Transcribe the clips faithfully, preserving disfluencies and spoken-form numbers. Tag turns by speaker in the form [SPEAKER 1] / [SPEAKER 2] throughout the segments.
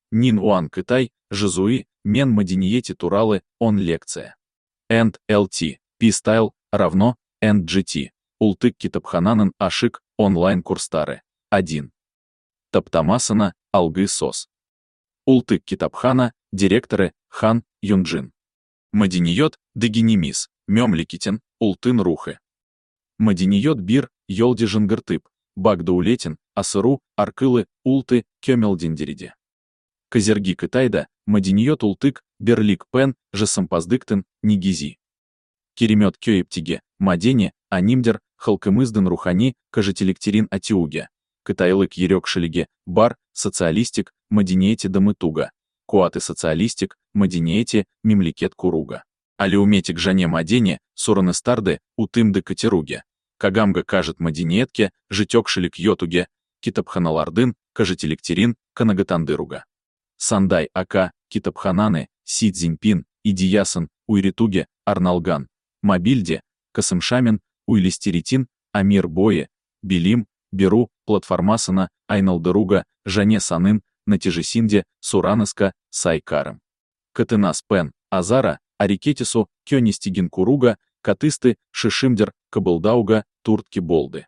[SPEAKER 1] Нин Уан Китай, Жизуи, Мен Мадиньети Туралы, Он лекция. Энд эл ти, P-Style, равно, Энд джи ти, Ултык Китапхананан Ашик, онлайн курстары. один. Таптамасана, Алгы Сос. Ултык Китапхана, директоры, Хан, Юнджин. Мадиньет, Дегенемис, Мемлекитин, Ултын Рухы. Мадиньет Бир, Йолди Жингыртып, Багдаулетин, Асыру, Аркылы, Улты, Кемелдиндериде. Козерги Китайда, Мадиньет Ултык, Берлик Пен, Жесампаздыктын, Нигизи. Керемет Кёептиге, Мадене, Анимдер, Халкымыздын Рухани, Кажетелектерин Атиуге. Кытайлык Ерек Шелеге, Бар, Социалистик, Мадиньете Дамытуга. Куаты Социалистик, Мадиньете, Мемлекет Куруга. Алиуметик Жане Мадене, Сураныстарды, Утымды Катеруге. Кагамга кажет Мадиньетке, Житек Шелек Йотуге, Китапханалардын, Кажетелектерин, Канагатандыруга. Сандай Ака, Китапхананы, Си Цзиньпин, Идиясын, Уйритуге, Арналган. Мобильде, Касымшамин, Уйлистеритин, Амир Бое, Белим, Беру, Платформасына, Айналдыруга, Жане Санын, Натижесинде, Сураныска, Сайкарым. Катынас Пен, Азара, Арикетису, Кёнистигин Куруга, Катысты, Шишимдер, Кабылдауга, Туртки Болды.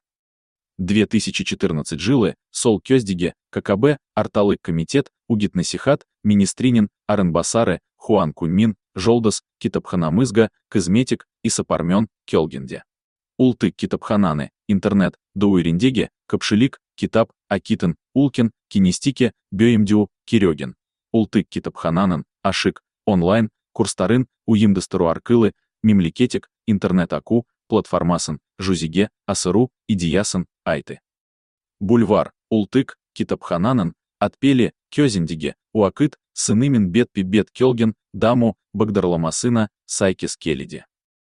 [SPEAKER 1] две тысячи четырнадцать жилы, Сол Кёздиге, ККБ, Арталык Комитет, Угит Насихат, Министринин, Аренбасары, Хуан Куньмин, Жолдас, Китапханамызга, Кызметик, Исапармен, Келгенде. Ултык Китапхананы, Интернет, Дуириндеге, Капшелик, Китап, Акитын, Улкин, Кинестике, Бёемдю, Кирёгин. Ултык Китапхананын, Ашик, онлайн, Курстарын, Уимдастыру Аркылы, Мемлекетик, Интернет Аку, Платформасын, Жузиге, Асыру, Идиясын, Айты. Бульвар, Ултык, Китапхананын, Отпели, Кёзиндиге, Уакыт, Сынымин Бетпи Бет Келген, Даму, Багдарламасына, Сайкис Келиде.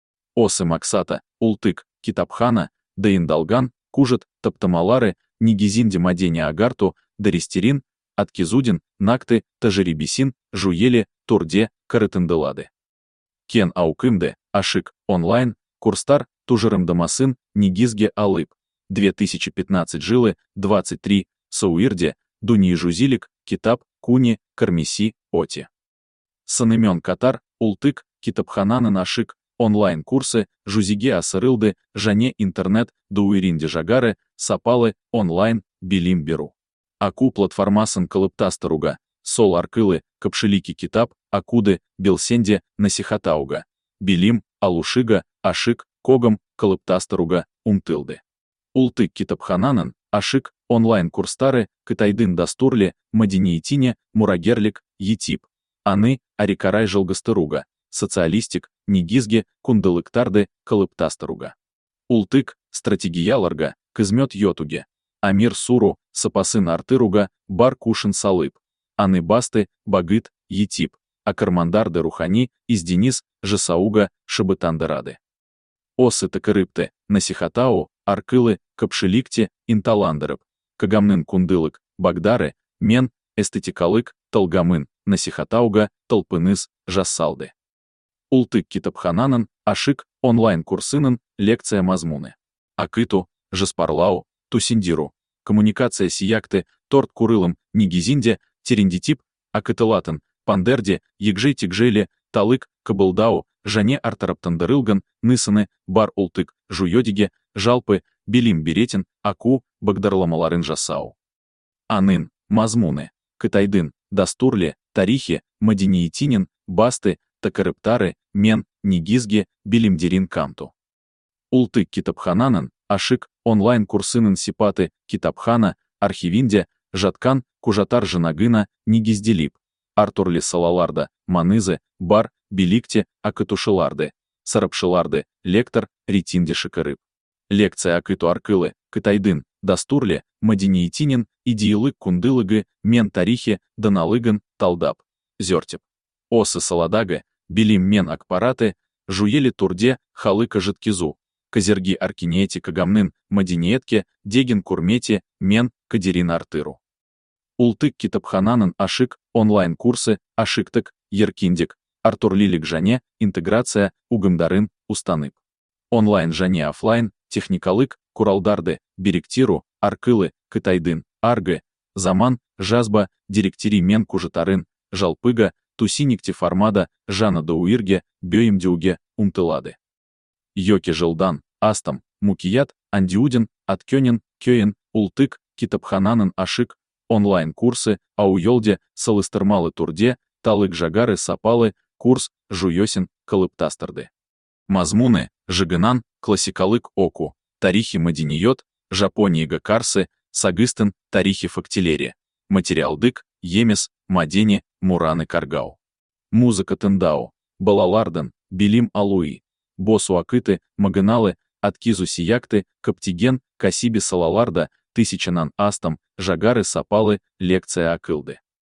[SPEAKER 1] Осы Максата, Ултык, Китапхана, Даиндалган, Кужет, Таптамалары, Нигизинде Мадене Агарту, Даристерин, Аткизудин, Накты, Тажерибисин, Жуели, Турде, Карытынделады. Кен Аукымде, Ашик, онлайн, Курстар, Тужерымдамасын, Нигизге Алып. две тысячи пятнадцать жилы, двадцать три, Сауирде, Дуни Жузилик, Китап, Куни, Кармиси, Оти. Санымен Катар, Ултык, Китапхананын Ашик, онлайн-курсы, Жузиге Асырылды, Жане Интернет, Дуиринде Жагары, Сапалы, онлайн, Белим Беру. Аку Платформасын Калыптастаруга, Сол Аркылы, Капшелики Китап, Акуды, Белсенде, Насихатауга. Белим, Алушига, Ашик, Когам, Калыптастаруга, Умтылды. Ултык Китапхананын, Ашик, онлайн-курстары, Кытайдын Дастурле, Мадиньетине, Мурагерлик, Етип. Аны, Арикарай Жалгастыруга. Социалистик, Нигизге, Кундалыктарды, Калыптастаруга. Ултык, Стратегияларга, Кызмет Йотуге. Амир Суру, Сапасын Артыруга, Бар Кушин Салып. Аны Басты, Багыт, Етип. Акармандарды Рухани, Изденис, Жесауга, Шабытандырады. Осы Такырыпты, Насихатау, Аркылы, Капшеликте, Инталандырып. Кагамнын Кундылык, Багдары, Мен, Эстетикалык, Талгамын, Насихатауга, Талпыныс, Жассалды. Ултык Китапхананын, Ашик, онлайн-курсынын, лекция Мазмуны. Акыту, Жаспарлау, Тусиндиру. Коммуникация Сиякты, Торт Курылым, Нигизинде, Терендитип, Акытылатын, Пандерде, Егжей Тигжеле, Талык, Кабылдау, Жане Артараптандырылган, Нысыны, Бар Ултык, Жуёдиге, Жалпы, Белим Беретин, Аку, Багдарламаларын Жасау. Анын, Мазмуны, Кытайдын, Дастурле, Тарихи, Мадиньетинин, Басты, Такарыптары, Мен, Нигизге, Белимдерин Камту. Ултык Китапхананын, Ашик, онлайн-курсынын Сипаты, Китапхана, Архивинде, Жаткан, Кужатар Жанагына, Нигизделип. Артурле Салаларда, Манызы, Бар, Беликте, Акытушыларды, Сарапшыларды, Лектор, Ритинде Шикарып. Лекция Акыту Аркылы, Кытайдын, Дастурле, Мадиньетинин, Идиилык Кундылыгы, Мен Тарихи, Даналыгын, Талдап. Зёртеп. Осы Саладага, Белим Мен Акпараты, Жуели Турде, Халыка Житкизу. Козерги Аркинети Кагамнын, Мадиньетке, Дегин Курмете, Мен, Кадерин Артыру. Ултык Китапхананын Ашик, онлайн-курсы, Ашиктык, Еркиндик, Артурлилик Жане, интеграция, Угымдарын, Устанып. Онлайн Жане офлайн, Техникалык, Куралдарды, Беректиру, Аркылы, Кытайдын, Аргы, Заман, жазба, директири мен кужытарын, жалпыга, тусиникти формада, жана дауирге, бөйімдеуге, умтылады. Йоки жылдан, астам, мукият, андиудин, аткёнин, кёйін, ултык, китапхананын ашык, онлайн-курсы, ауйолде, салыстырмалы турде, талык жагары сапалы, курс, жуёсин, кылыптастырды. Мазмуны, жыгынан, классикалык оку, тарихи мадиниот, Жапонияга карсы, сагыстын, тарихи фактилере, материалдык, емес, мадени, мураны каргау. Музыка тындау, балалардын, билим алуи, босу акыты, магыналы, откизу сиякты, каптиген, касиби салаларда, тысячанан астам, жагары сапалы, лекция акылды.